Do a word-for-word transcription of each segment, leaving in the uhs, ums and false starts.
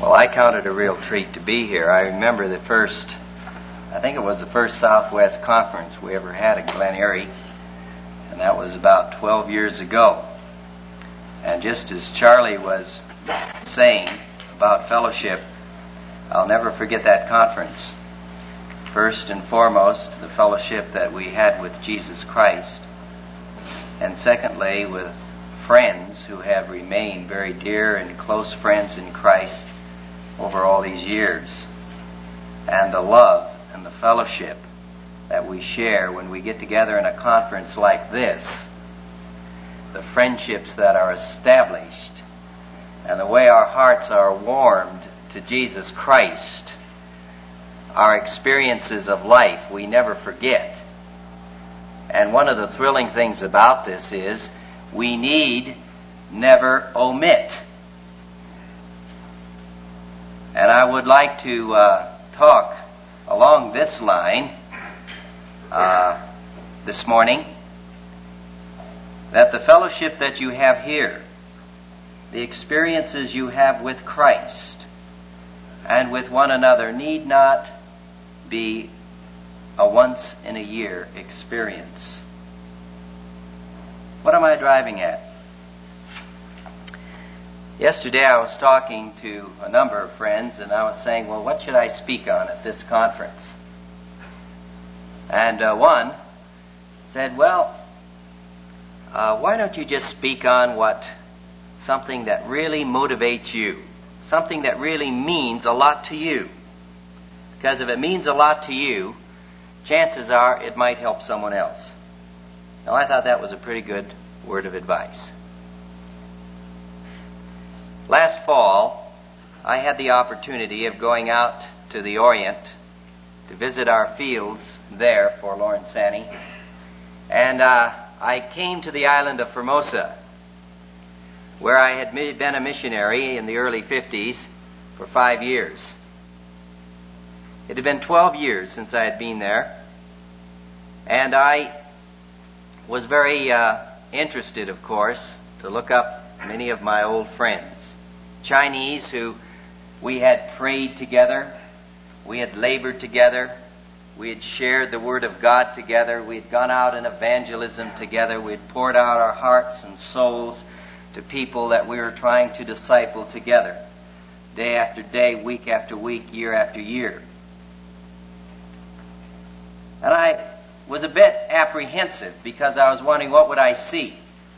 Well, I count it a real treat to be here. I remember the first, I think it was the first Southwest conference we ever had at Glen Erie, and that was about twelve years ago. And just as Charlie was saying about fellowship, I'll never forget that conference. First and foremost, the fellowship that we had with Jesus Christ, and secondly, with friends who have remained very dear and close friends in Christ over all these years, and the love and the fellowship that we share when we get together in a conference like this, the friendships that are established, and the way our hearts are warmed to Jesus Christ, our experiences of life we never forget. And one of the thrilling things about this is we need never omit. And I would like to uh, talk along this line uh, this morning, that the fellowship that you have here, the experiences you have with Christ and with one another, need not be a once-in-a-year experience. What am I driving at? Yesterday I was talking to a number of friends, and I was saying, well, what should I speak on at this conference? And uh, one said, well, uh, why don't you just speak on what something that really motivates you, something that really means a lot to you? Because if it means a lot to you, chances are it might help someone else. Now, I thought that was a pretty good word of advice. Last fall, I had the opportunity of going out to the Orient to visit our fields there for Lawrence Sanney. And uh, I came to the island of Formosa, where I had been a missionary in the early fifties for five years. It had been twelve years since I had been there, and I was very uh, interested, of course, to look up many of my old friends. Chinese who we had prayed together, we had labored together, we had shared the Word of God together, we had gone out in evangelism together, we had poured out our hearts and souls to people that we were trying to disciple together, day after day, week after week, year after year. And I was a bit apprehensive because I was wondering, what would I see?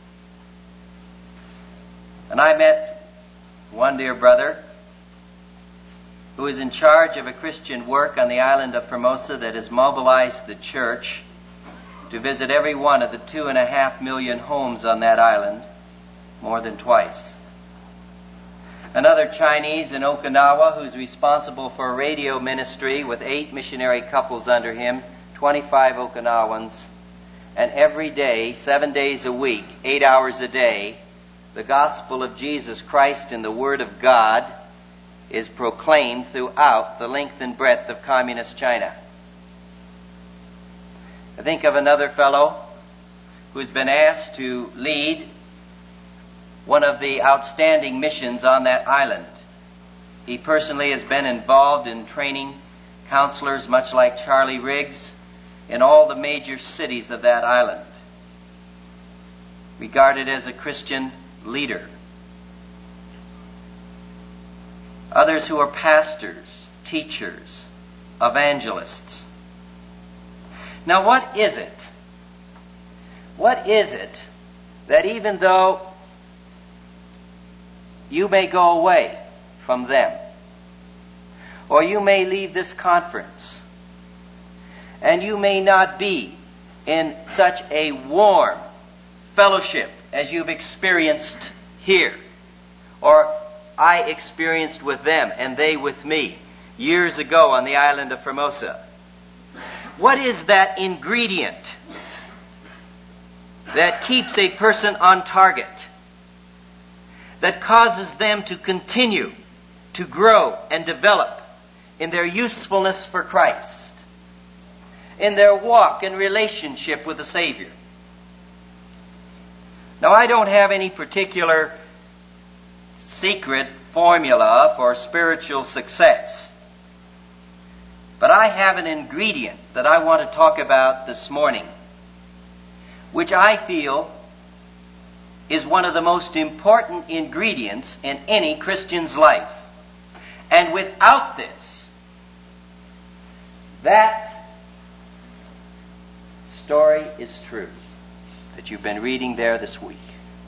And I met one dear brother who is in charge of a Christian work on the island of Formosa that has mobilized the church to visit every one of the two and a half million homes on that island more than twice. Another Chinese in Okinawa who's responsible for a radio ministry with eight missionary couples under him, twenty-five Okinawans, and every day, seven days a week, eight hours a day, the gospel of Jesus Christ and the Word of God is proclaimed throughout the length and breadth of communist China. I think of another fellow who's been asked to lead one of the outstanding missions on that island. He personally has been involved in training counselors, much like Charlie Riggs, in all the major cities of that island, regarded as a Christian leader. Others who are pastors, teachers, evangelists. Now, what is it? What is it that even though you may go away from them, or you may leave this conference, and you may not be in such a warm fellowship as you've experienced here, or I experienced with them and they with me years ago on the island of Formosa. What is that ingredient that keeps a person on target, that causes them to continue to grow and develop in their usefulness for Christ, in their walk and relationship with the Savior? Now, I don't have any particular secret formula for spiritual success. But I have an ingredient that I want to talk about this morning, which I feel is one of the most important ingredients in any Christian's life. And without this, that story is true that you've been reading there this week.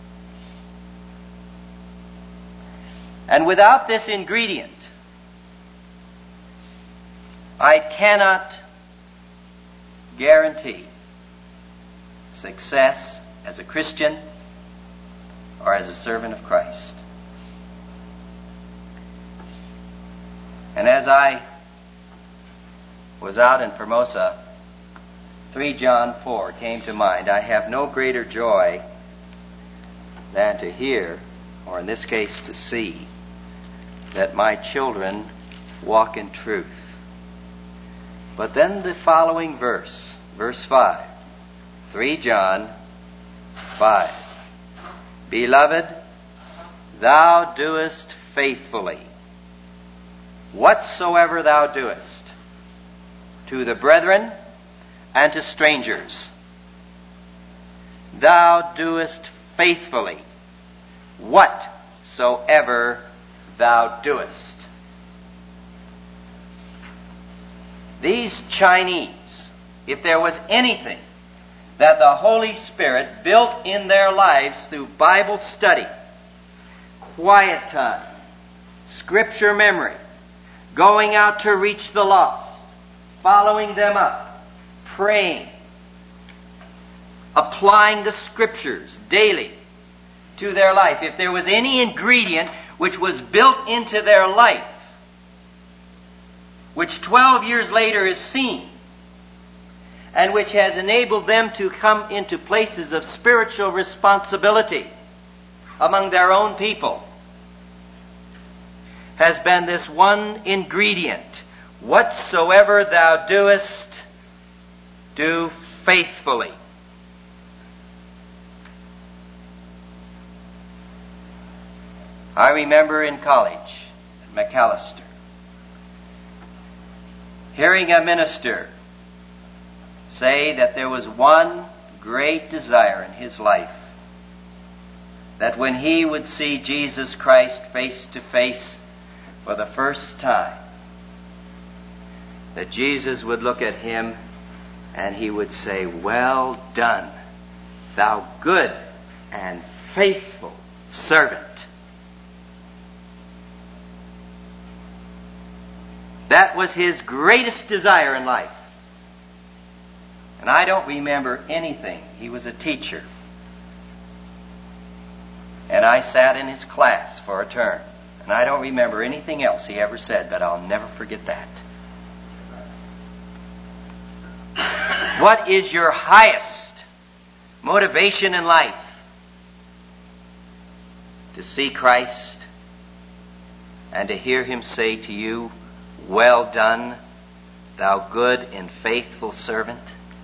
And without this ingredient, I cannot guarantee success as a Christian or as a servant of Christ. And as I was out in Formosa, three John four came to mind. I have no greater joy than to hear, or in this case to see, that my children walk in truth. But then the following verse, verse five, three John five. Beloved, thou doest faithfully whatsoever thou doest to the brethren and to strangers. Thou doest faithfully whatsoever thou doest. These Chinese, if there was anything that the Holy Spirit built in their lives through Bible study, quiet time, scripture memory, going out to reach the lost, following them up, praying, applying the scriptures daily to their life. If there was any ingredient which was built into their life, which twelve years later is seen, and which has enabled them to come into places of spiritual responsibility among their own people, has been this one ingredient: whatsoever thou doest, do faithfully. I remember in college at Macalester hearing a minister say that there was one great desire in his life, that when he would see Jesus Christ face to face for the first time, that Jesus would look at him and he would say, "Well done, thou good and faithful servant." That was his greatest desire in life. And I don't remember anything. He was a teacher. And I sat in his class for a term. And I don't remember anything else he ever said, but I'll never forget that. What is your highest motivation in life? To see Christ and to hear him say to you, "Well done, thou good and faithful servant"?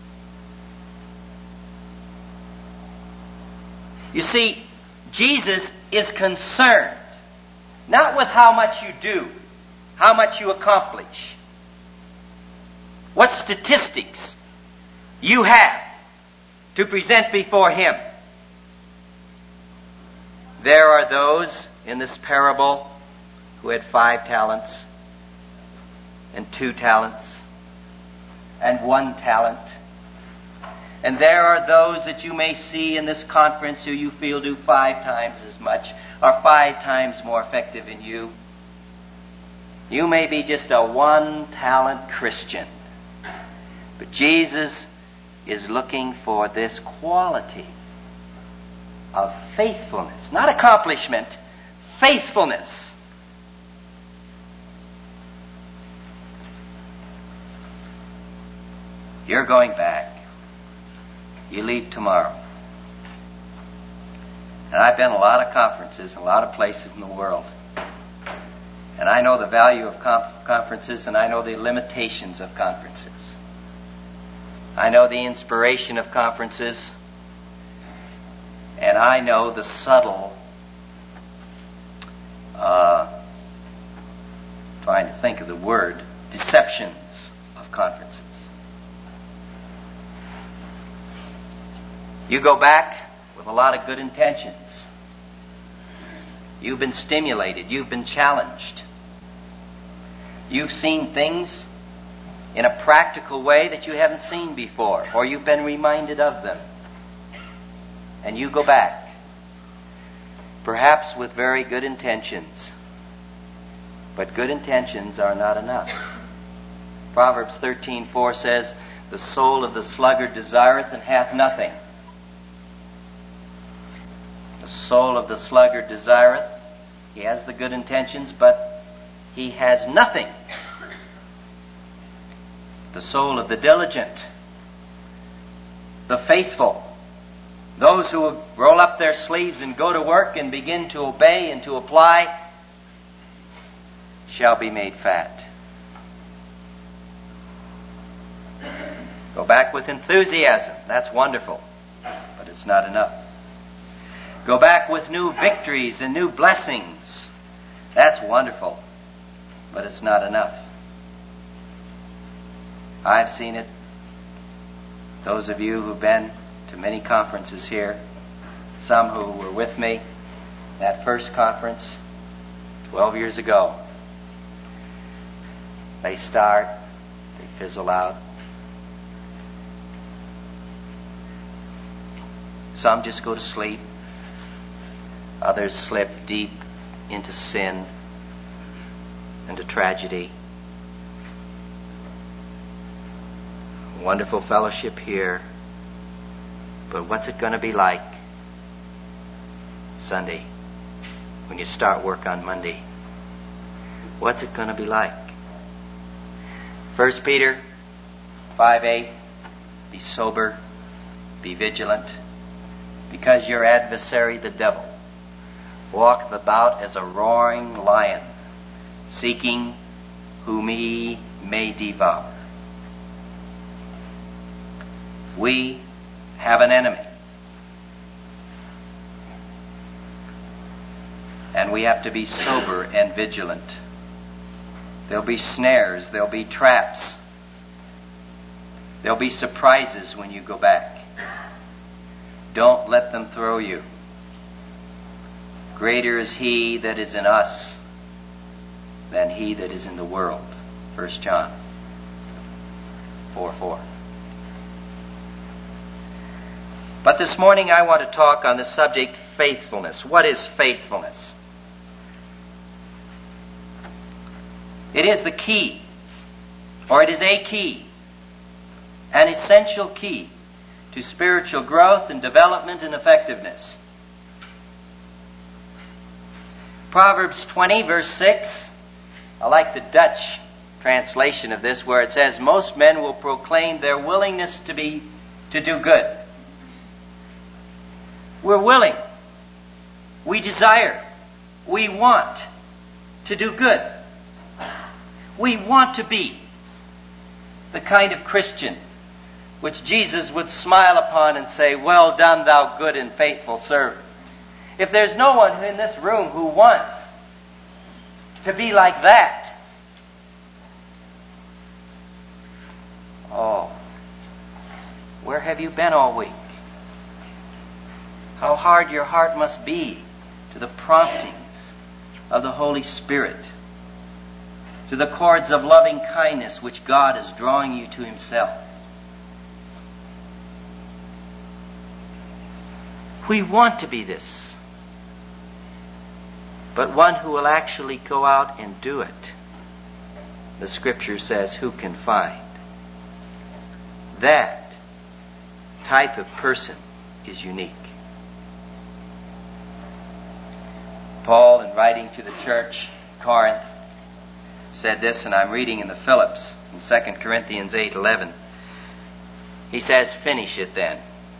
You see, Jesus is concerned not with how much you do, how much you accomplish, what statistics you have to present before him. There are those in this parable who had five talents and two talents and one talent. And there are those that you may see in this conference who you feel do five times as much, or five times more effective than you. You may be just a one-talent Christian. But Jesus is looking for this quality of faithfulness. Not accomplishment, faithfulness. You're going back. You leave tomorrow. And I've been to a lot of conferences in a lot of places in the world. And I know the value of conf- conferences, and I know the limitations of conferences. I know the inspiration of conferences, and I know the subtle uh, trying to think of the word, deceptions of conferences. You go back with a lot of good intentions. You've been stimulated. You've been challenged. You've seen things in a practical way that you haven't seen before, or you've been reminded of them. And you go back, perhaps with very good intentions. But good intentions are not enough. Proverbs thirteen four says, "The soul of the sluggard desireth and hath nothing." The soul of the sluggard desireth. He has the good intentions, but he has nothing. The soul of the diligent, the faithful, those who roll up their sleeves and go to work and begin to obey and to apply, shall be made fat. Go back with enthusiasm. That's wonderful, but it's not enough. Go back with new victories and new blessings. That's wonderful, but it's not enough. I've seen it. Those of you who've been to many conferences here, some who were with me that first conference twelve years ago, they start, they fizzle out. Some just go to sleep. Others slip deep into sin and to tragedy. Wonderful fellowship here, but what's it going to be like Sunday when you start work on Monday? What's it going to be like? First Peter five eight, be sober, be vigilant, because your adversary the devil walketh about as a roaring lion, seeking whom he may devour. We have an enemy. And we have to be sober and vigilant. There'll be snares, there'll be traps. There'll be surprises when you go back. Don't let them throw you. Greater is he that is in us than he that is in the world. First John four four. But this morning I want to talk on the subject faithfulness. What is faithfulness? It is the key, or it is a key, an essential key to spiritual growth and development and effectiveness. Proverbs twenty verse six, I like the Dutch translation of this where it says, most men will proclaim their willingness to be, to do good. We're willing. We desire. We want to do good. We want to be the kind of Christian which Jesus would smile upon and say, well done, thou good and faithful servant. If there's no one in this room who wants to be like that, oh, where have you been all week? How hard your heart must be to the promptings of the Holy Spirit, to the cords of loving kindness which God is drawing you to Himself. We want to be this, but one who will actually go out and do it, the Scripture says, who can find? That type of person is unique. Paul, in writing to the church in Corinth, said this, and I'm reading in the Phillips in Second Corinthians eight eleven. He says, finish it then,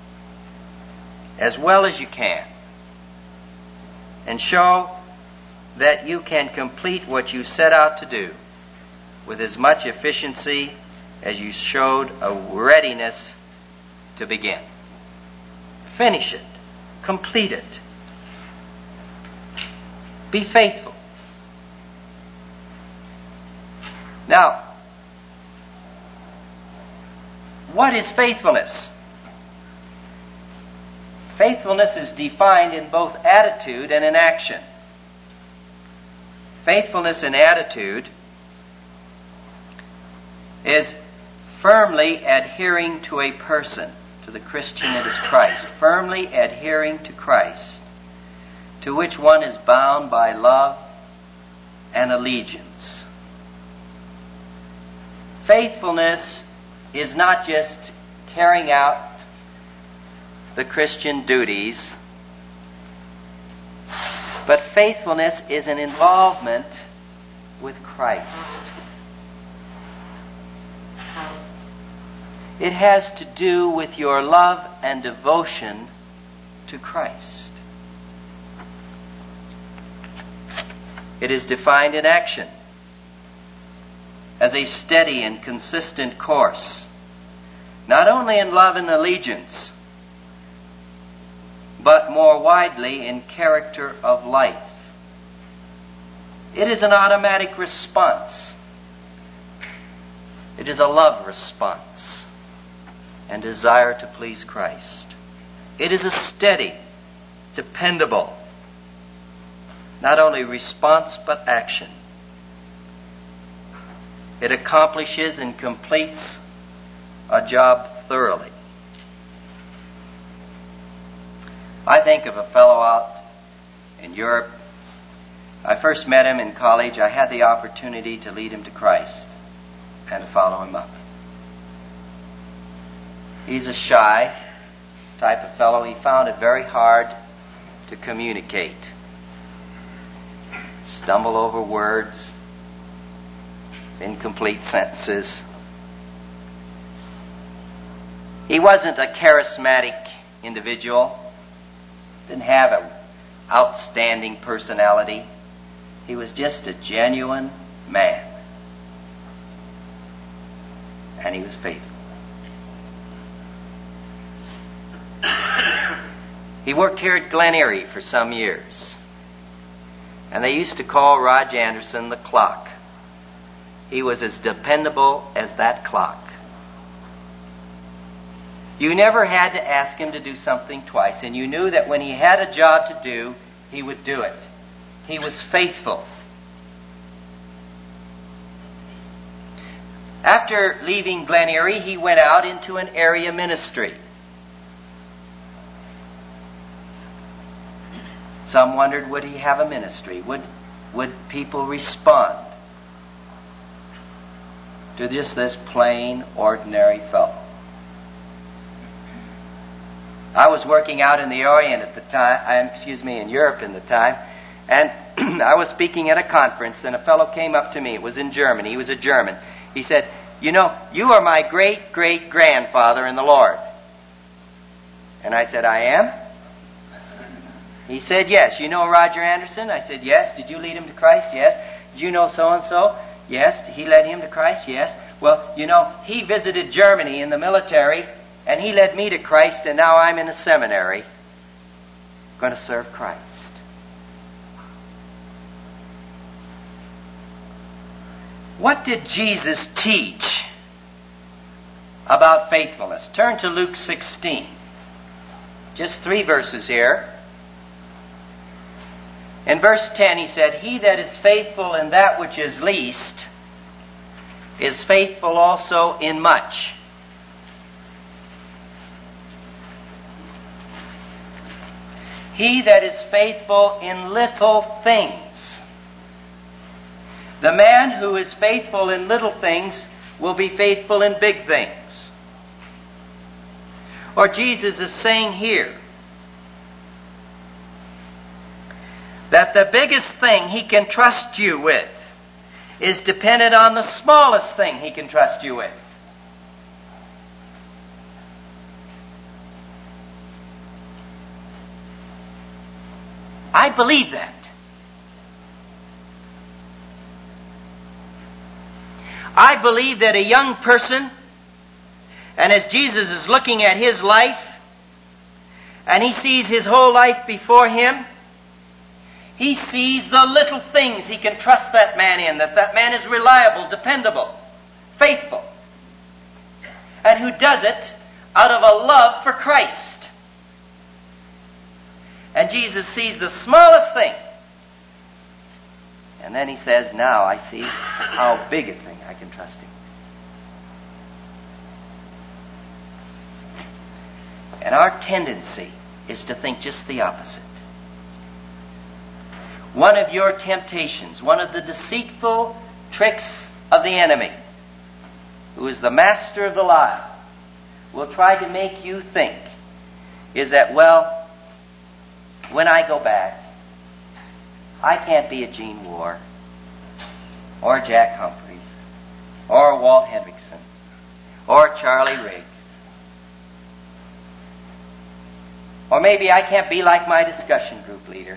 as well as you can, and show that you can complete what you set out to do with as much efficiency as you showed a readiness to begin. Finish it. Complete it. Be faithful. Now, what is faithfulness? Faithfulness is defined in both attitude and in action. Faithfulness in attitude is firmly adhering to a person, to the Christian that is Christ, firmly adhering to Christ, to which one is bound by love and allegiance. Faithfulness is not just carrying out the Christian duties, but faithfulness is an involvement with Christ. It has to do with your love and devotion to Christ. It is defined in action as a steady and consistent course, not only in love and allegiance, but more widely in character of life. It is an automatic response. It is a love response and desire to please Christ. It is a steady, dependable, not only response but action. It accomplishes and completes a job thoroughly. I think of a fellow out in Europe. I first met him in college. I had the opportunity to lead him to Christ and to follow him up. He's a shy type of fellow. He found it very hard to communicate. Stumble over words, incomplete sentences. He wasn't a charismatic individual. Didn't have an outstanding personality. He was just a genuine man. And he was faithful. He worked here at Glen Erie for some years. And they used to call Rog Anderson the clock. He was as dependable as that clock. You never had to ask him to do something twice, and you knew that when he had a job to do, he would do it. He was faithful. After leaving Glen Erie, he went out into an area ministry. Some wondered, would he have a ministry? Would, would people respond to just this plain, ordinary fellow? I was working out in the Orient at the time, excuse me, in Europe in the time, and I was speaking at a conference, and a fellow came up to me. It was in Germany. He was a German. He said, "You know, you are my great-great-grandfather in the Lord." And I said, "I am?" He said, "Yes. You know Roger Anderson?" I said, "Yes." "Did you lead him to Christ?" "Yes." "Did you know so-and-so?" "Yes." "He led him to Christ?" "Yes." "Well, you know, he visited Germany in the military, and he led me to Christ, and now I'm in a seminary going to serve Christ." What did Jesus teach about faithfulness? Turn to Luke sixteen. Just three verses here. In verse ten he said, "He that is faithful in that which is least is faithful also in much." He that is faithful in little things. The man who is faithful in little things will be faithful in big things. Or Jesus is saying here that the biggest thing he can trust you with is dependent on the smallest thing he can trust you with. I believe that. I believe that a young person, and as Jesus is looking at his life, and he sees his whole life before him, He sees the little things he can trust that man in, that that man is reliable, dependable, faithful, and who does it out of a love for Christ. And Jesus sees the smallest thing. And then he says, now I see how big a thing I can trust him. And our tendency is to think just the opposite. One of your temptations, one of the deceitful tricks of the enemy, who is the master of the lie, will try to make you think is that, well, when I go back, I can't be a Gene Warr, or Jack Humphreys, or Walt Hendrickson, or Charlie Riggs. Or maybe I can't be like my discussion group leader.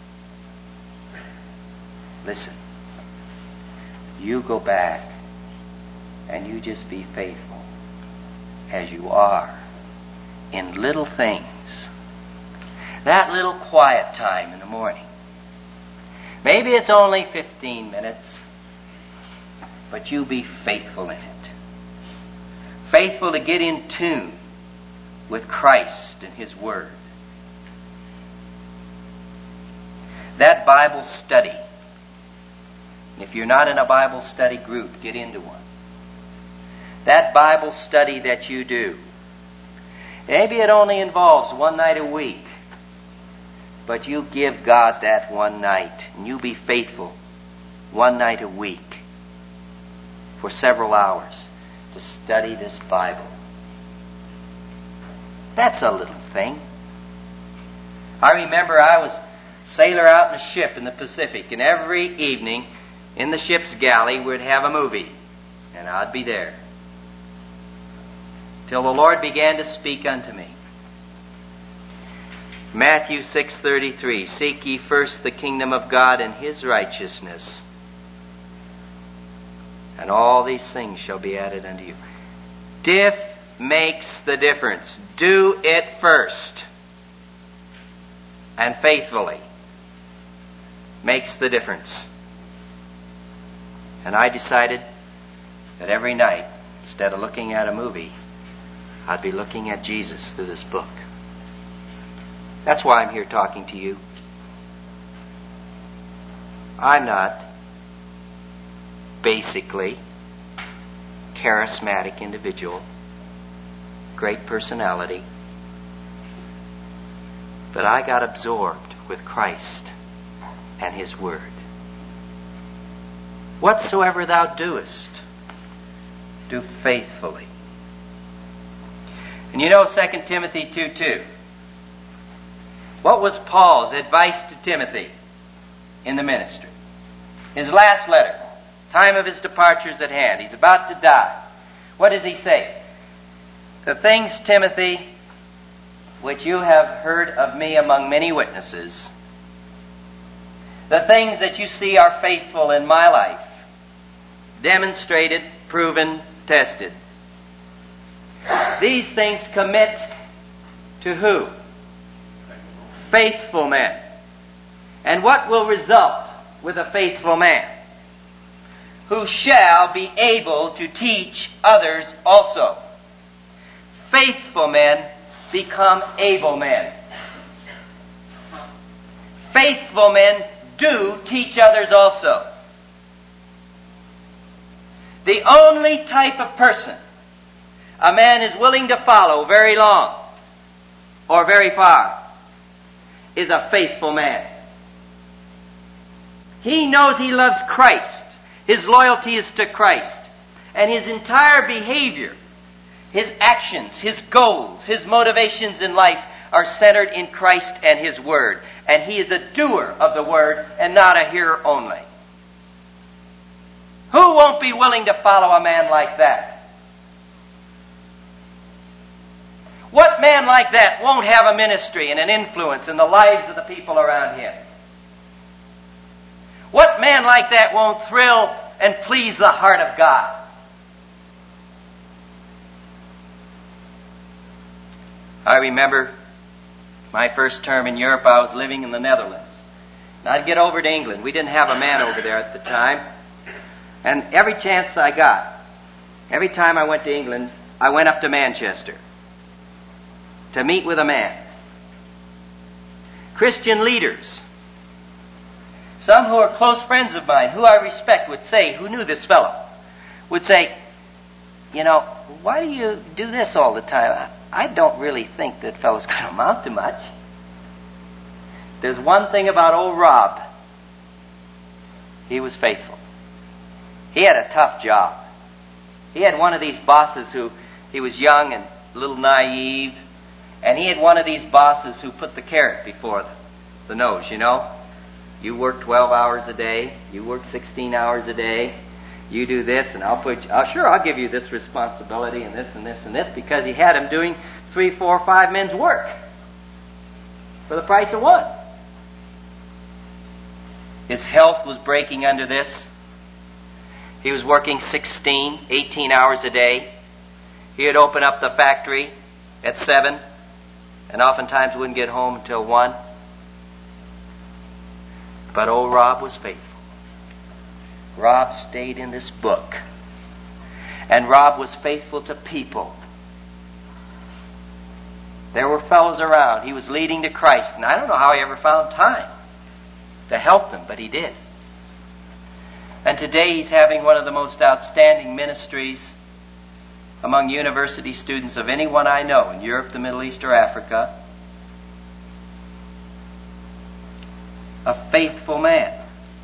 Listen, you go back and you just be faithful as you are in little things. That little quiet time in the morning. Maybe it's only fifteen minutes, but you be faithful in it. Faithful to get in tune with Christ and His Word. That Bible study. If you're not in a Bible study group, get into one. That Bible study that you do. Maybe it only involves one night a week. But you give God that one night. And you be faithful one night a week for several hours to study this Bible. That's a little thing. I remember I was a sailor out in a ship in the Pacific, and every evening in the ship's galley we'd have a movie, and I'd be there till the Lord began to speak unto me. Matthew six thirty-three, seek ye first the kingdom of God and His righteousness, and all these things shall be added unto you. Diff makes the difference. Do it first. And faithfully makes the difference. And I decided that every night, instead of looking at a movie, I'd be looking at Jesus through this book. That's why I'm here talking to you. I'm not basically charismatic individual, great personality, but I got absorbed with Christ and His Word. Whatsoever thou doest, do faithfully. And you know Second Timothy two two. What was Paul's advice to Timothy in the ministry? His last letter. Time of his departure is at hand. He's about to die. What does he say? The things, Timothy, which you have heard of me among many witnesses, the things that you see are faithful in my life, demonstrated, proven, tested. These things commit to who? Faithful men. And what will result with a faithful man? Who shall be able to teach others also. Faithful men become able men. Faithful men do teach others also. The only type of person a man is willing to follow very long or very far is a faithful man. He knows he loves Christ. His loyalty is to Christ. And his entire behavior, his actions, his goals, his motivations in life are centered in Christ and His Word. And he is a doer of the Word and not a hearer only. Who won't be willing to follow a man like that? What man like that won't have a ministry and an influence in the lives of the people around him? What man like that won't thrill and please the heart of God? I remember my first term in Europe, I was living in the Netherlands. And I'd get over to England. We didn't have a man over there at the time. And every chance I got, every time I went to England, I went up to Manchester to meet with a man. Christian leaders, some who are close friends of mine, who I respect, would say, who knew this fellow, would say, you know, why do you do this all the time? I don't really think that fellow's going to amount to much. There's one thing about old Rob. He was faithful. He had a tough job. He had one of these bosses who, he was young and a little naive, and he had one of these bosses who put the carrot before the, the nose, you know. You work twelve hours a day, you work sixteen hours a day, you do this, and I'll put you, oh, sure, I'll give you this responsibility and this and this and this, because he had him doing three, four, five men's work for the price of one. His health was breaking under this. He was working sixteen, eighteen hours a day. He'd open up the factory at seven, and oftentimes wouldn't get home until one. But old Rob was faithful. Rob stayed in this book. And Rob was faithful to people. There were fellows around. He was leading to Christ. And I don't know how he ever found time to help them, but he did. And today he's having one of the most outstanding ministries among university students of anyone I know in Europe, the Middle East, or Africa. A faithful man.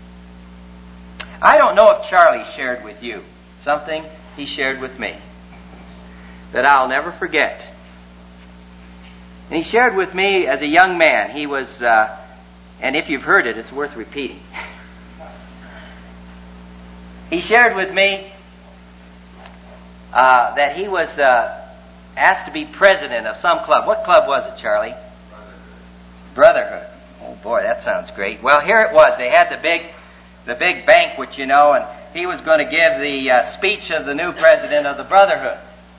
I don't know if Charlie shared with you something he shared with me that I'll never forget. And he shared with me as a young man. He was, uh, and if you've heard it, it's worth repeating. He shared with me uh, that he was uh, asked to be president of some club. What club was it, Charlie? Brotherhood. Brotherhood. Oh boy, that sounds great. Well, here it was. They had the big, the big banquet, you know, and he was going to give the uh, speech of the new president of the Brotherhood.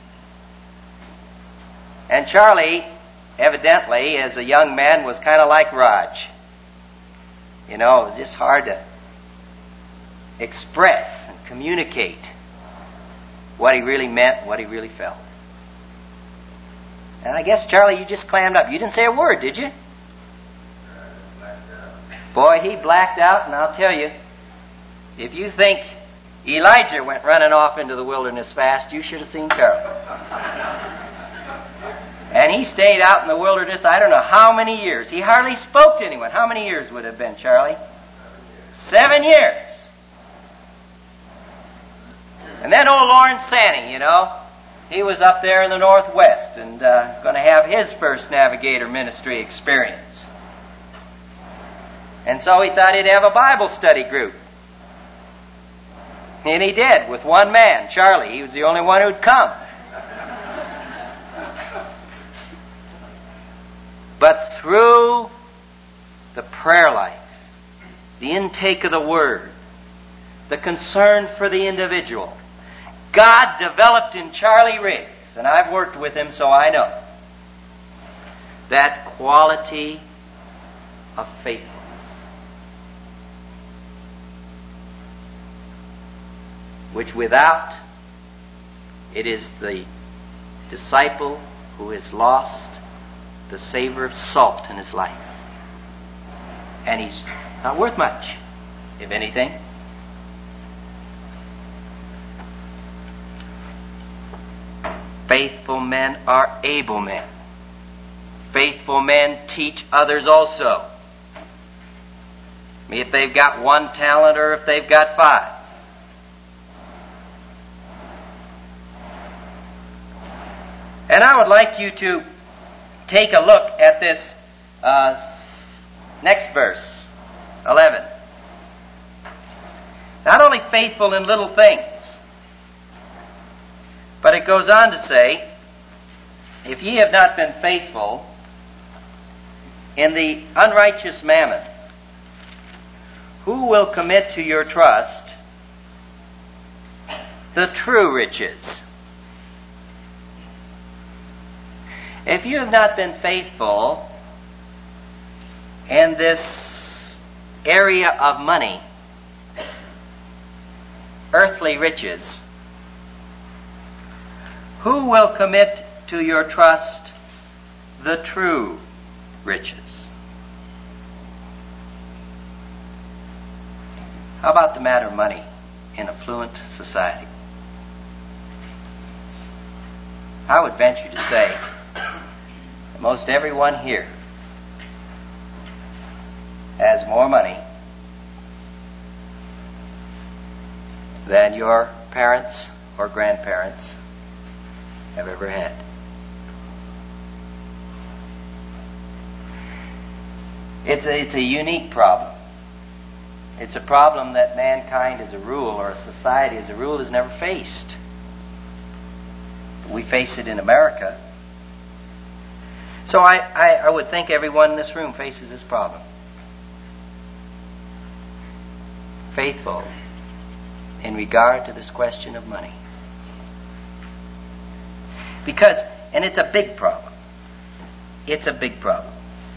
And Charlie, evidently, as a young man, was kind of like Raj. You know, it was just hard to express and communicate what he really meant, what he really felt. And I guess, Charlie, you just clammed up. You didn't say a word, did you? Boy, he blacked out, and I'll tell you, if you think Elijah went running off into the wilderness fast, you should have seen Charlie. And he stayed out in the wilderness, I don't know how many years. He hardly spoke to anyone. How many years would it have been, Charlie? Seven years. And then old Lawrence Sanning, you know, he was up there in the Northwest and uh, going to have his first navigator ministry experience. And so he thought he'd have a Bible study group. And he did, with one man, Charlie. He was the only one who'd come. But through the prayer life, the intake of the Word, the concern for the individual, God developed in Charlie Riggs, and I've worked with him so I know, that quality of faithfulness. Which without, it is the disciple who has lost the savor of salt in his life. And he's not worth much, if anything. Faithful men are able men. Faithful men teach others also. I mean, if they've got one talent or if they've got five. And I would like you to take a look at this uh, next verse, eleven. Not only faithful in little things, but it goes on to say, if ye have not been faithful in the unrighteous mammon, who will commit to your trust the true riches? If you have not been faithful in this area of money, earthly riches, who will commit to your trust the true riches? How about the matter of money in affluent society? I would venture to say that most everyone here has more money than your parents or grandparents have ever had. It's a, it's a unique problem. It's a problem that mankind as a rule, or a society as a rule, has never faced. We face it in America. So I, I, I would think everyone in this room faces this problem. Faithful in regard to this question of money. Because, and it's a big problem. It's a big problem.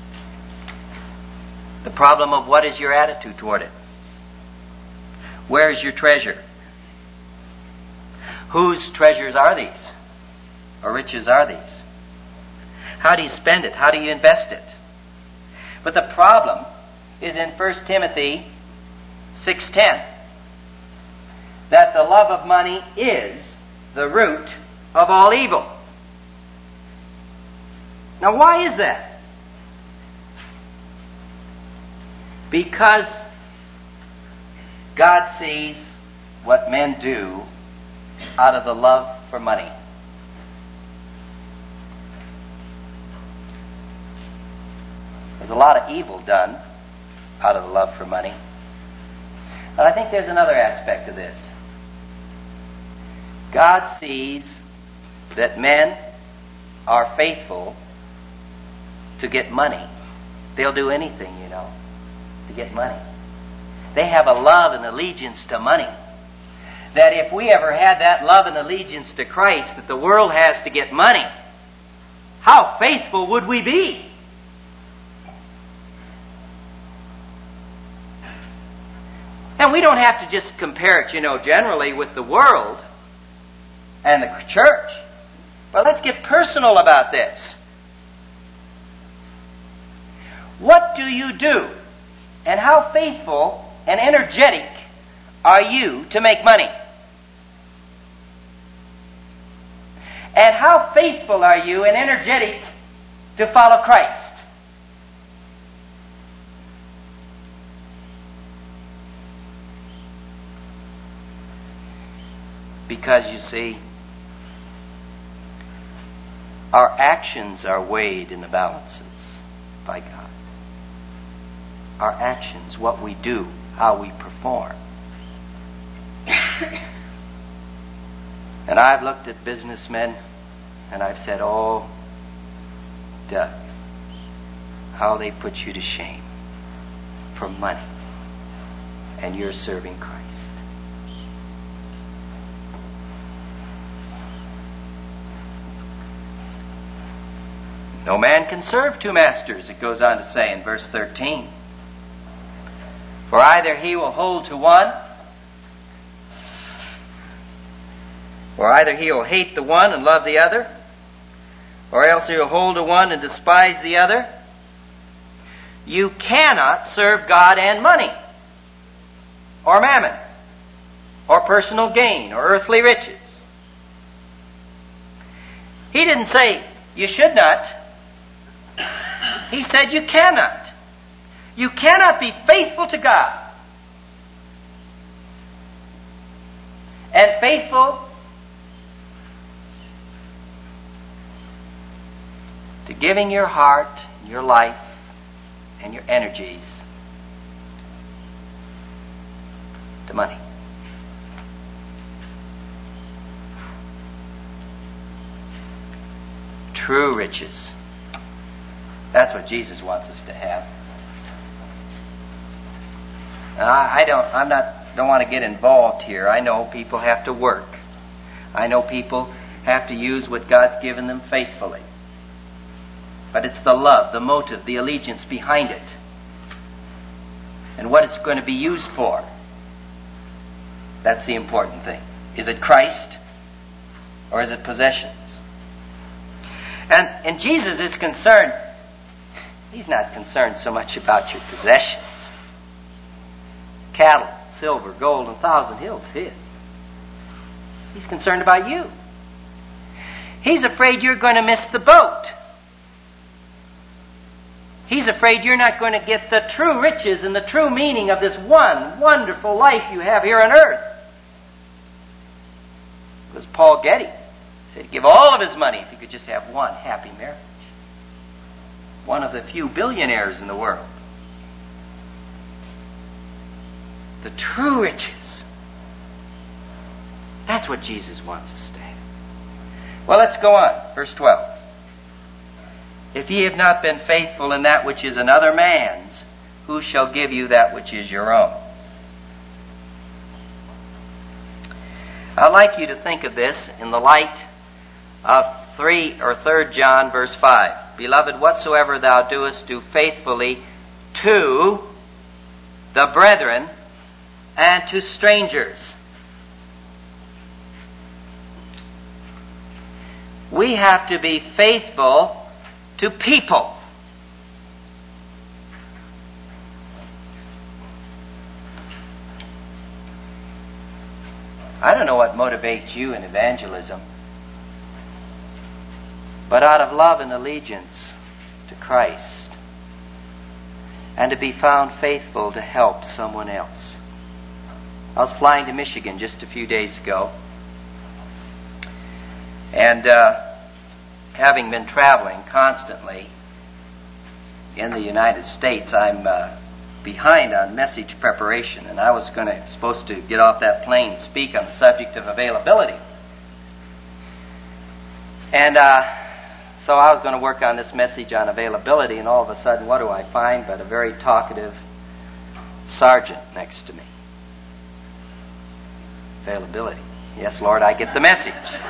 The problem of what is your attitude toward it? Where is your treasure? Whose treasures are these? Or riches are these? How do you spend it? How do you invest it? But the problem is in First Timothy six ten. That the love of money is the root of all evil. Now why is that? Because God sees what men do out of the love for money. There's a lot of evil done out of the love for money. But I think there's another aspect of this. God sees that men are faithful to get money. They'll do anything, you know, to get money. They have a love and allegiance to money. That if we ever had that love and allegiance to Christ that the world has to get money, how faithful would we be? And we don't have to just compare it, you know, generally with the world and the church. But let's get personal about this. What do you do? And how faithful and energetic are you to make money? And how faithful are you and energetic to follow Christ? Because you see, our actions are weighed in the balances by God. Our actions, what we do, how we perform. And I've looked at businessmen and I've said, oh, Doug, how they put you to shame for money, and you're serving Christ. No man can serve two masters, it goes on to say in verse thirteen. For either he will hold to one, or either he will hate the one and love the other, or else he will hold to one and despise the other. You cannot serve God and money, or mammon, or personal gain, or earthly riches. He didn't say you should not. He said you cannot. You cannot be faithful to God and faithful to giving your heart, your life, and your energies to money. True riches. That's what Jesus wants us to have. And I, I don't, I'm not, don't want to get involved here. I know people have to work. I know people have to use what God's given them faithfully. But it's the love, the motive, the allegiance behind it and what it's going to be used for. That's the important thing. Is it Christ or is it possessions? And, and Jesus is concerned, He's not concerned so much about your possessions. Cattle, silver, gold, and thousand hills, His. He's concerned about you. He's afraid you're going to miss the boat. He's afraid you're not going to get the true riches and the true meaning of this one wonderful life you have here on earth. Because Paul Getty said he'd give all of his money if he could just have one happy marriage. One of the few billionaires in the world. The true riches. That's what Jesus wants us to have. Well, let's go on. Verse twelve. If ye have not been faithful in that which is another man's, who shall give you that which is your own? I'd like you to think of this in the light of three or third John verse five. Beloved, whatsoever thou doest, do faithfully to the brethren and to strangers. We have to be faithful to people. I don't know what motivates you in evangelism, but out of love and allegiance to Christ, and to be found faithful to help someone else. I was flying to Michigan just a few days ago, and uh, having been traveling constantly in the United States, I'm uh, behind on message preparation, and I was going to supposed to get off that plane and speak on the subject of availability. And uh, so I was going to work on this message on availability, and all of a sudden, what do I find but a very talkative sergeant next to me? Availability. Yes, Lord, I get the message.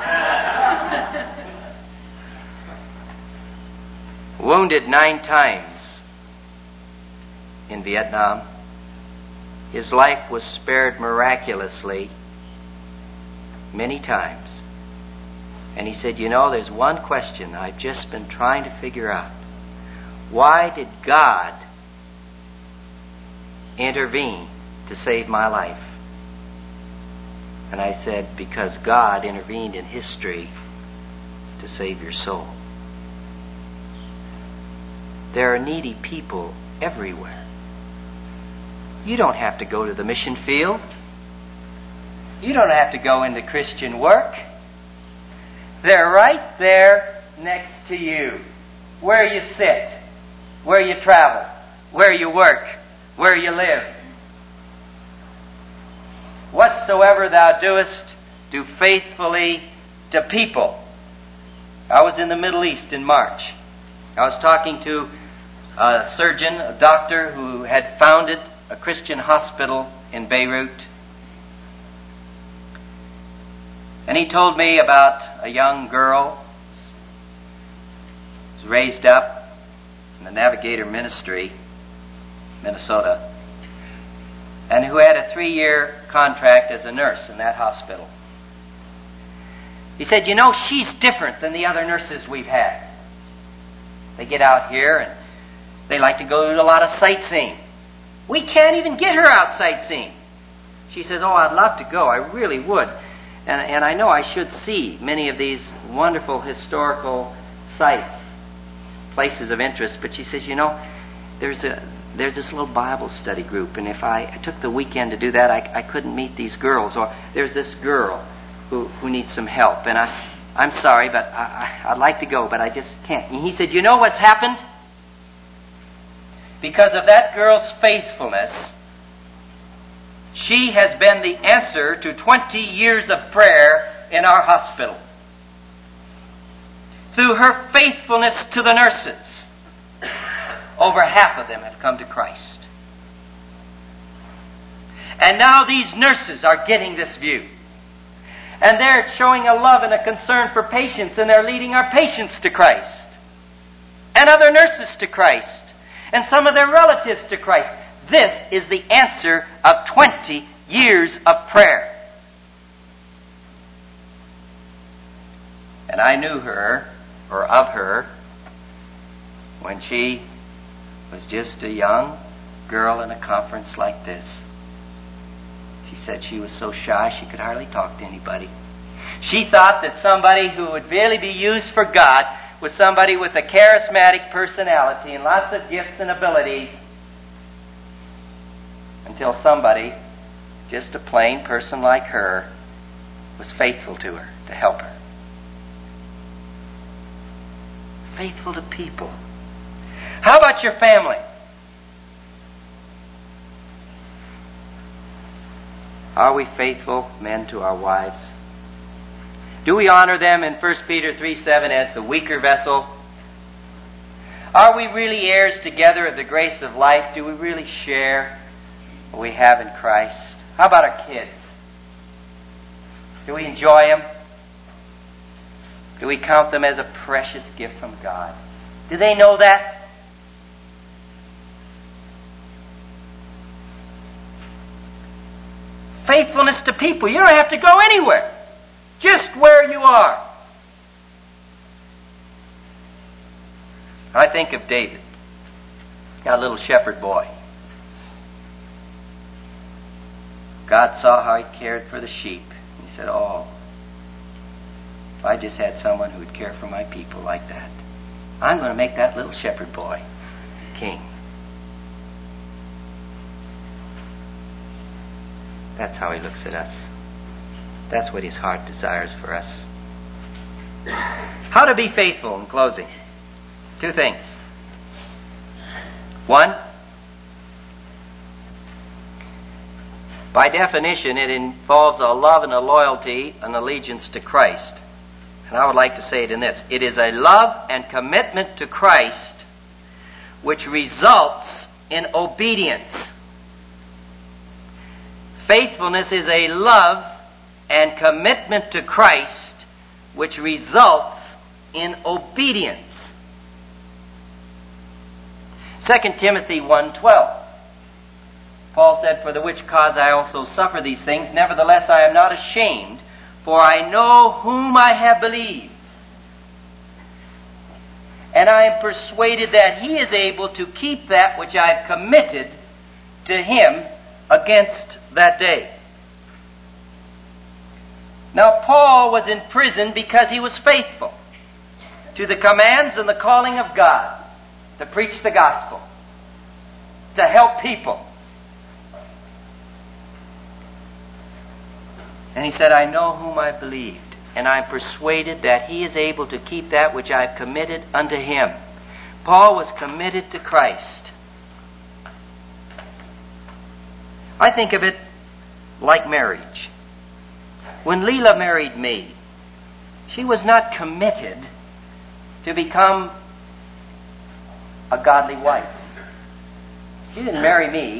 Wounded nine times in Vietnam. His life was spared miraculously many times. And he said, you know, there's one question I've just been trying to figure out. Why did God intervene to save my life? And I said, because God intervened in history to save your soul. There are needy people everywhere. You don't have to go to the mission field. You don't have to go into Christian work. They're right there next to you. Where you sit, where you travel, where you work, where you live. Whatsoever thou doest, do faithfully to people. I was in the Middle East in March. I was talking to a surgeon, a doctor who had founded a Christian hospital in Beirut. And he told me about a young girl who was raised up in the Navigator Ministry, Minnesota, and who had a three-year contract as a nurse in that hospital. He said, you know, she's different than the other nurses we've had. They get out here and they like to go to a lot of sightseeing. We can't even get her out sightseeing. She says, oh, I'd love to go. I really would. And, and I know I should see many of these wonderful historical sites, places of interest. But she says, you know, there's a there's this little Bible study group, and if I, I took the weekend to do that, I, I couldn't meet these girls. Or there's this girl who, who needs some help. And I, I'm sorry, but I, I, I'd like to go, but I just can't. And he said, you know what's happened? Because of that girl's faithfulness, she has been the answer to twenty years of prayer in our hospital. Through her faithfulness to the nurses, over half of them have come to Christ. And now these nurses are getting this view. And they're showing a love and a concern for patients, and they're leading our patients to Christ. And other nurses to Christ. And some of their relatives to Christ. This is the answer of twenty years of prayer. And I knew her, or of her, when she was just a young girl in a conference like this. She said she was so shy she could hardly talk to anybody. She thought that somebody who would really be used for God was somebody with a charismatic personality and lots of gifts and abilities, until somebody, just a plain person like her, was faithful to her, to help her. Faithful to people. How about your family? Are we faithful men to our wives? Do we honor them in First Peter three seven as the weaker vessel? Are we really heirs together of the grace of life? Do we really share what we have in Christ? How about our kids? Do we enjoy them? Do we count them as a precious gift from God? Do they know that? Faithfulness to people. You don't have to go anywhere. Just where you are. I think of David. Got a little shepherd boy. God saw how he cared for the sheep. He said, oh, if I just had someone who would care for my people like that, I'm going to make that little shepherd boy king. That's how he looks at us. That's what his heart desires for us. How to be faithful in closing. Two things. One, by definition, it involves a love and a loyalty, an allegiance to Christ. And I would like to say it in this. It is a love and commitment to Christ which results in obedience. Faithfulness is a love and commitment to Christ which results in obedience. Second Timothy one twelve. Paul said, for the which cause I also suffer these things, nevertheless I am not ashamed, for I know whom I have believed. And I am persuaded that he is able to keep that which I have committed to him against that day. Now Paul was in prison because he was faithful to the commands and the calling of God to preach the gospel, to help people. And he said, I know whom I believed, and I am persuaded that he is able to keep that which I have committed unto him. Paul was committed to Christ. I think of it like marriage. When Leela married me, she was not committed to become a godly wife. She didn't marry me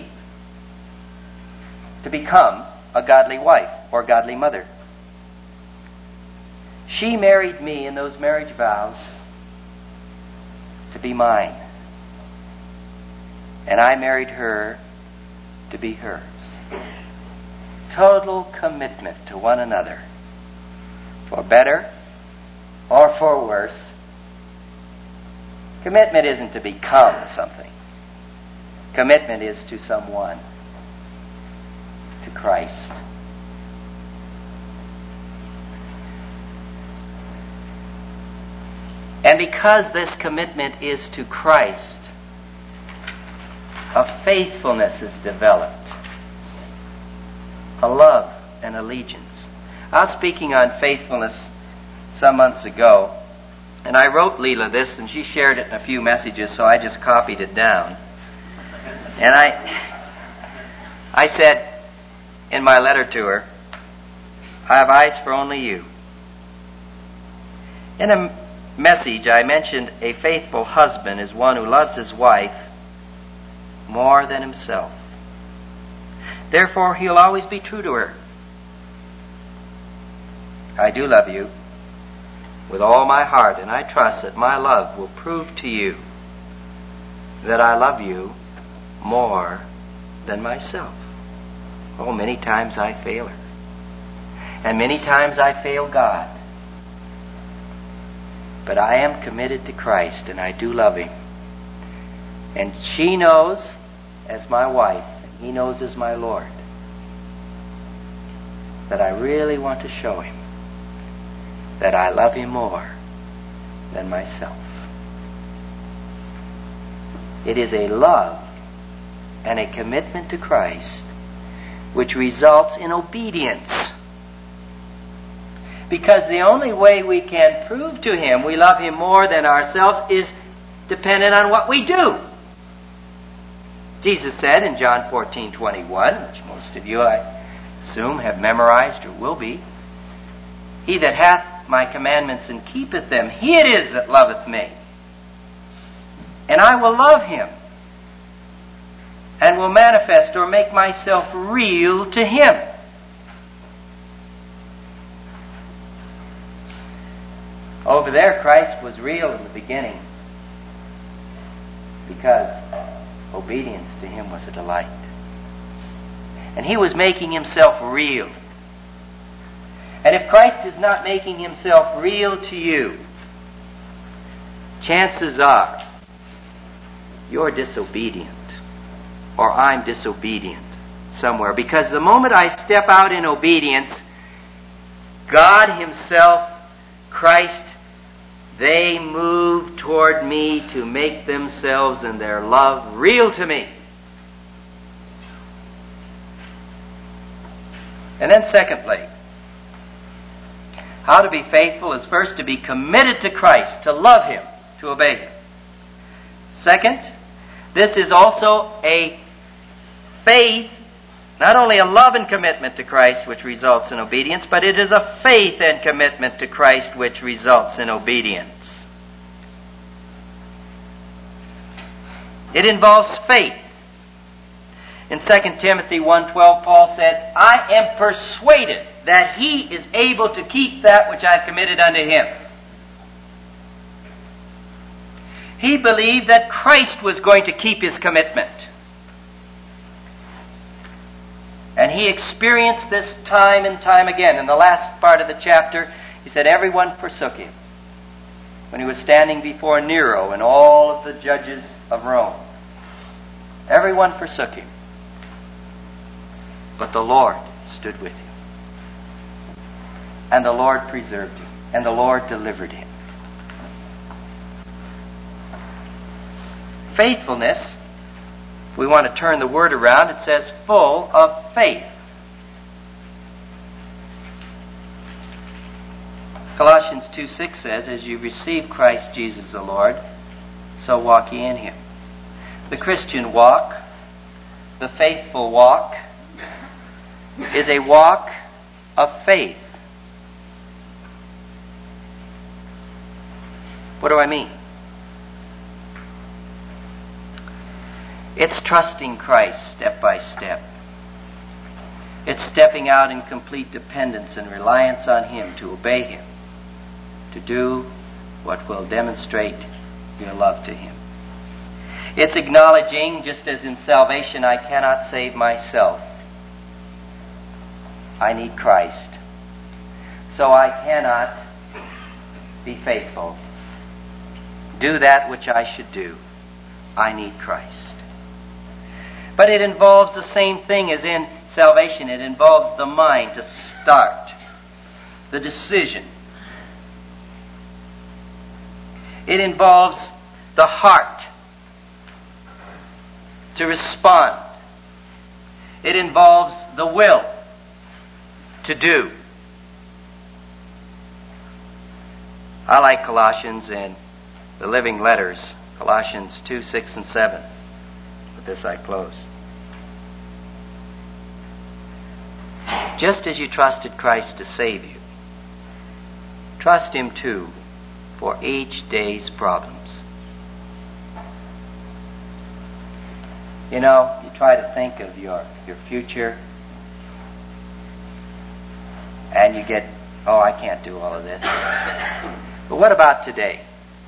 to become a godly wife or godly mother. She married me in those marriage vows to be mine. And I married her to be hers. Total commitment to one another, for better or for worse. Commitment isn't to become something. Commitment is to someone, to Christ. And because this commitment is to Christ, a faithfulness is developed. A love and allegiance. I was speaking on faithfulness some months ago, and I wrote Leela this, and she shared it in a few messages, so I just copied it down. And I, I said in my letter to her, I have eyes for only you. In a message, I mentioned a faithful husband is one who loves his wife more than himself. Therefore, he'll always be true to her. I do love you with all my heart, and I trust that my love will prove to you that I love you more than myself. Oh, many times I fail her. And many times I fail God. But I am committed to Christ, and I do love Him. And she knows as my wife, and he knows as my Lord, that I really want to show him that I love him more than myself. It is a love and a commitment to Christ which results in obedience. Because the only way we can prove to him we love him more than ourselves is dependent on what we do. Jesus said in John fourteen twenty-one, which most of you, I assume, have memorized or will be, "He that hath my commandments and keepeth them, he it is that loveth me. And I will love him, and will manifest or make myself real to him." Over there, Christ was real in the beginning because obedience to him was a delight. And he was making himself real. And if Christ is not making himself real to you, chances are you're disobedient, or I'm disobedient somewhere. Because the moment I step out in obedience, God himself, Christ, they move toward me to make themselves and their love real to me. And then secondly, how to be faithful is first to be committed to Christ, to love him, to obey him. Second, this is also a faith, not only a love and commitment to Christ which results in obedience, but it is a faith and commitment to Christ which results in obedience. It involves faith. In Second Timothy one twelve, Paul said, "I am persuaded that he is able to keep that which I have committed unto him." He believed that Christ was going to keep his commitment. And he experienced this time and time again. In the last part of the chapter, he said, everyone forsook him. When he was standing before Nero and all of the judges of Rome, everyone forsook him. But the Lord stood with him. And the Lord preserved him. And the Lord delivered him. Faithfulness, if we want to turn the word around, it says full of faith. Colossians two six says, "As you receive Christ Jesus the Lord, so walk ye in him." The Christian walk, the faithful walk, is a walk of faith. What do I mean? It's trusting Christ step by step. It's stepping out in complete dependence and reliance on him to obey him, to do what will demonstrate your love to him. It's acknowledging, just as in salvation I cannot save myself, I need Christ. So I cannot be faithful, do that which I should do. I need Christ. But it involves the same thing as in salvation. It involves the mind to start, the decision. It involves the heart to respond. It involves the will to do. I like Colossians and the Living Letters, Colossians two, six, and seven. With this I close. Just as you trusted Christ to save you, trust him too for each day's problems. You know, you try to think of your, your future, and you get, oh, I can't do all of this. But what about today?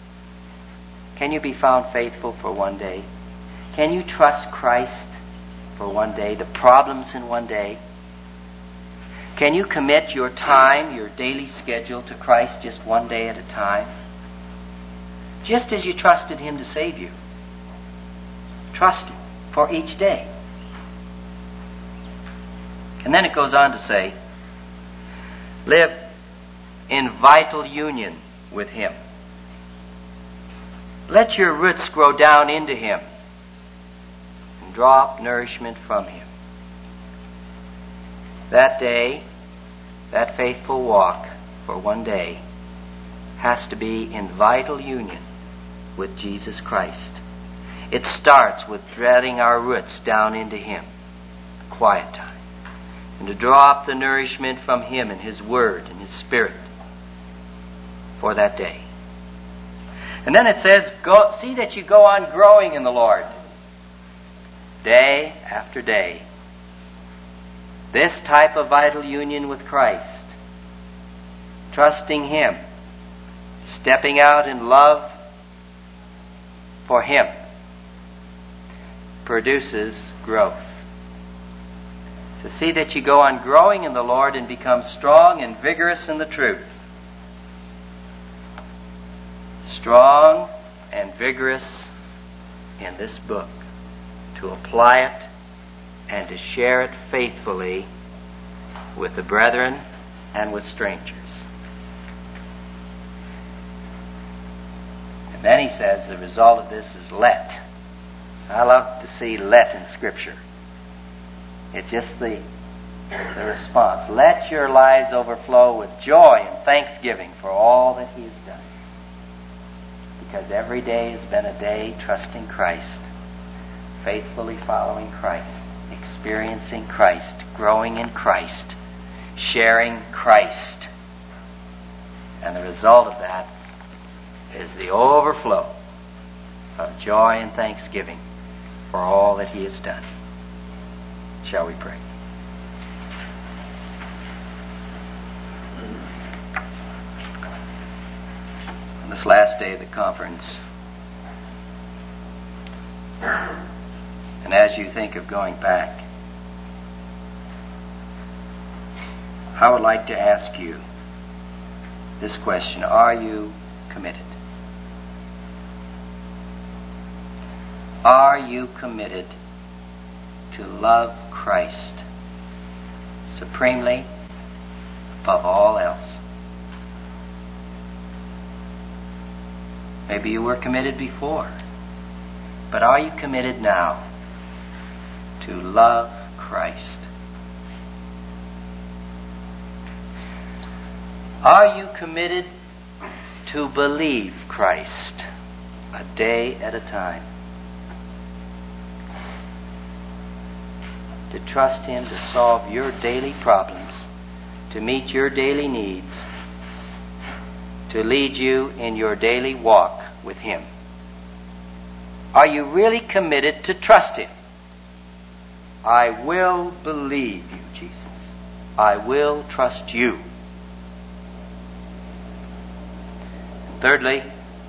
Can you be found faithful for one day? Can you trust Christ for one day, the problems in one day? Can you commit your time, your daily schedule to Christ just one day at a time? Just as you trusted Him to save you. Trust Him for each day. And then it goes on to say, live in vital union with Him. Let your roots grow down into Him and draw up nourishment from Him. That day, that faithful walk for one day has to be in vital union with Jesus Christ. It starts with drilling our roots down into Him, quiet time, and to draw up the nourishment from Him and His Word and His Spirit for that day. And then it says, go, see that you go on growing in the Lord, day after day. This type of vital union with Christ, trusting Him, stepping out in love for Him, produces growth. So see that you go on growing in the Lord and become strong and vigorous in the truth. Strong and vigorous in this book, to apply it and to share it faithfully with the brethren and with strangers. And then he says the result of this is let. I love to see let in Scripture. It's just the, the response. Let your lives overflow with joy and thanksgiving for all that He has done. Because every day has been a day trusting Christ, faithfully following Christ, experiencing Christ, growing in Christ, sharing Christ. And the result of that is the overflow of joy and thanksgiving for all that He has done. Shall we pray? On this last day of the conference, and as you think of going back, I would like to ask you this question: are you committed? Are you committed to love Christ supremely above all else? Maybe you were committed before, but are you committed now to love Christ? Are you committed to believe Christ a day at a time? To trust Him to solve your daily problems, to meet your daily needs, to lead you in your daily walk with Him? Are you really committed to trust Him? I will believe you, Jesus. I will trust you. And thirdly,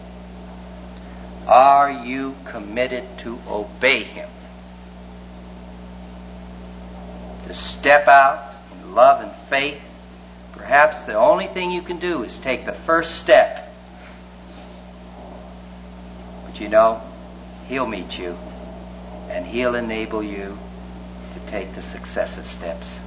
are you committed to obey Him? To step out in love and faith. Perhaps the only thing you can do is take the first step. But you know, He'll meet you and He'll enable you to take the successive steps.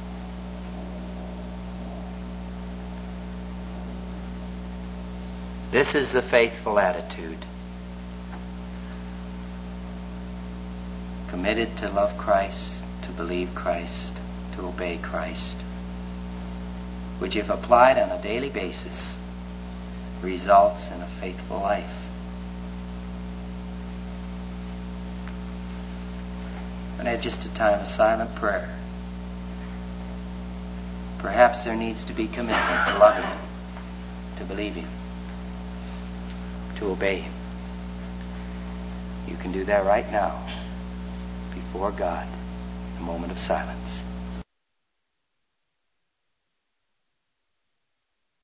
This is the faithful attitude. Committed to love Christ, to believe Christ, to obey Christ, which, if applied on a daily basis, results in a faithful life. And at just a time of silent prayer, perhaps there needs to be commitment to love Him, to believe Him, to obey Him. You can do that right now before God. A moment of silence.